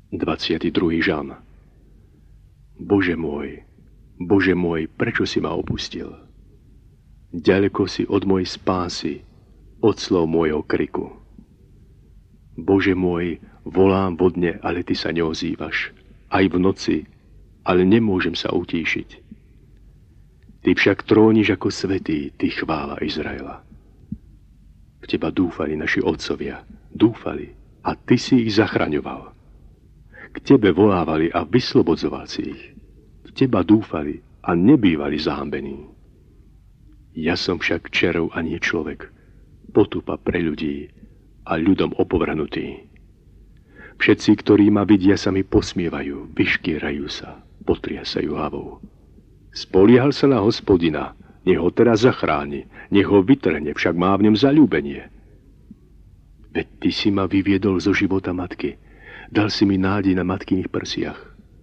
22. žalm. Bože môj, prečo si ma opustil? Ďaleko si od mojej spásy, od slov môjho kriku. Bože môj, volám vo dne, ale ty sa neozývaš. Aj v noci, ale nemôžem sa utíšiť. Ty však tróniš ako svätý, ty chvála Izraela. V teba dúfali naši otcovia, dúfali a ty si ich zachraňoval. K tebe volávali a vyslobodzoval si ich. V teba dúfali a nebývali zahambení. Ja som však čerov a nie človek, potupa pre ľudí a ľudom opovrhnutý. Všetci, ktorí ma vidia, sa mi posmievajú, vyškierajú sa, potriasajú hlavou. Spoliehal sa na Hospodina, nech ho teraz zachráni, nech ho vytrhne, však má v ňom zaľúbenie. Veď ty si ma vyviedol zo života matky, dal si mi nádej na matkyných prsiach.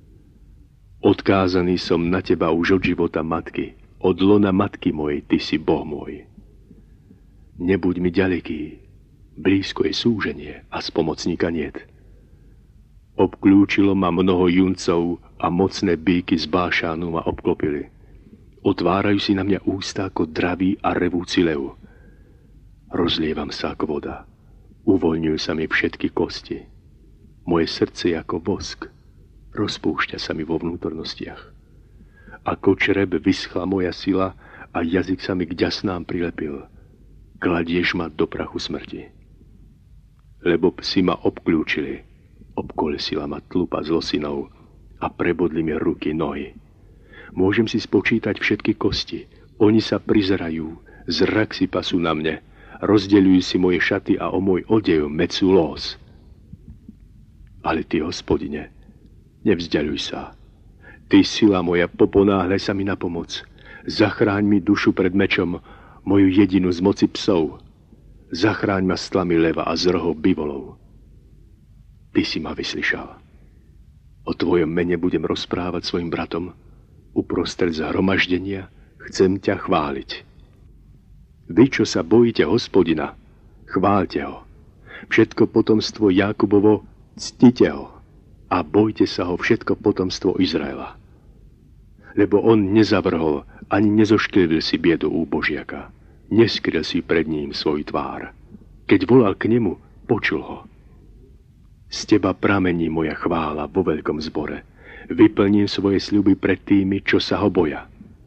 Odkázaný som na teba už od života matky, od lona matky mojej, ty si Boh môj. Nebuď mi ďaleký, blízko je súženie a spomocníka niet. Obklúčilo ma mnoho juncov a mocné bíky z Bášánu ma obklopili. Otvárajú si na mňa ústa ako dravý a revúci lev. Rozlievam sa ako voda, uvoľňujú sa mi všetky kosti. Moje srdce je ako vosk, rozpúšťa sa mi vo vnútornostiach. Ako čreb vyschla moja sila a jazyk sa mi k ďasnám prilepil. Kladieš ma do prachu smrti. Lebo psi ma obklúčili, obkolesila ma tlupa zlosinov a prebodli mi ruky, nohy. Môžem si spočítať všetky kosti, oni sa prizerajú, zrak si pasú na mne, rozdeľujú si moje šaty a o môj odev mecú lós. Ale ty, Hospodine, nevzdiaľuj sa. Ty, sila moja, poponáhľaj sa mi na pomoc. Zachráň mi dušu pred mečom, moju jedinu z moci psov. Zachráň ma z tlamy leva a z rohov bivolov. Ty si ma vyslyšal. O tvojom mene budem rozprávať svojim bratom. Uprostred zhromaždenia chcem ťa chváliť. Vy, čo sa bojíte Hospodina, chváľte ho. Všetko potomstvo Jákubovo, ctite ho a bojte sa ho všetko potomstvo Izraela. Lebo on nezavrhol ani nezošklivil si biedu úbožiaka. Neskryl si pred ním svoj tvár. Keď volal k nemu, počul ho. Z teba pramení moja chvála vo veľkom zbore. Vyplním svoje sľuby pred tými, čo sa ho boja.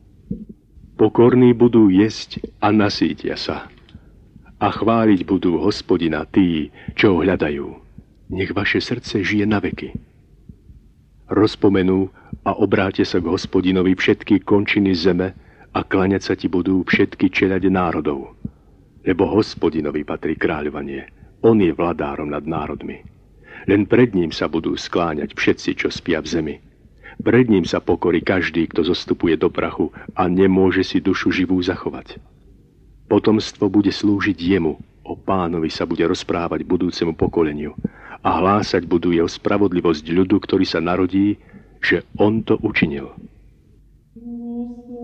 Pokorní budú jesť a nasýtia sa. A chváliť budú Hospodina tí, čo ho hľadajú. Nech vaše srdce žije na veky. Rozpomenú a obráte sa k Hospodinovi všetky končiny zeme a klaňať sa ti budú všetky čeľade národov. Lebo Hospodinovi patrí kráľovanie. On je vladárom nad národmi. Len pred ním sa budú skláňať všetci, čo spia v zemi. Pred ním sa pokorí každý, kto zostupuje do prachu a nemôže si dušu živú zachovať. Potomstvo bude slúžiť jemu, o Pánovi sa bude rozprávať budúcemu pokoleniu a hlásať budú jeho spravodlivosť ľudu, ktorý sa narodí, že on to učinil.